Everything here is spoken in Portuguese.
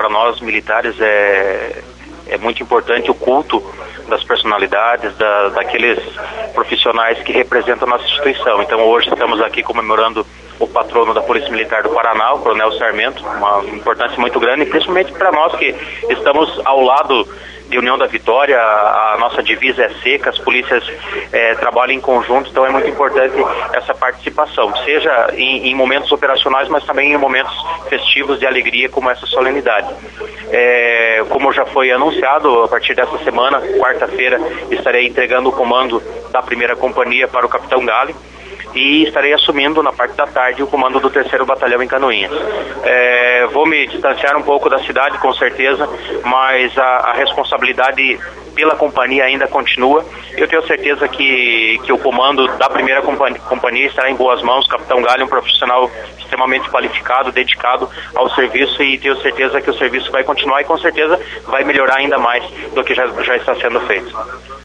para nós militares é muito importante o culto das personalidades, daqueles profissionais que representam a nossa instituição. Então hoje estamos aqui comemorando o patrono da Polícia Militar do Paraná, o Coronel Sarmento, uma importância muito grande, principalmente para nós que estamos ao lado de União da Vitória. A nossa divisa é seca, as polícias trabalham em conjunto, então é muito importante essa participação, seja em momentos operacionais, mas também em momentos festivos de alegria como essa solenidade. Como já foi anunciado, a partir dessa semana, quarta-feira, estarei entregando o comando da primeira companhia para o Capitão Gali e estarei assumindo na parte da tarde o comando do 3º Batalhão em Canoinhas. Vou me distanciar um pouco da cidade, com certeza, mas a responsabilidade pela companhia ainda continua. Eu tenho certeza que o comando da primeira companhia estará em boas mãos. O Capitão Gali é um profissional extremamente qualificado, dedicado ao serviço, e tenho certeza que o serviço vai continuar e com certeza vai melhorar ainda mais do que já está sendo feito.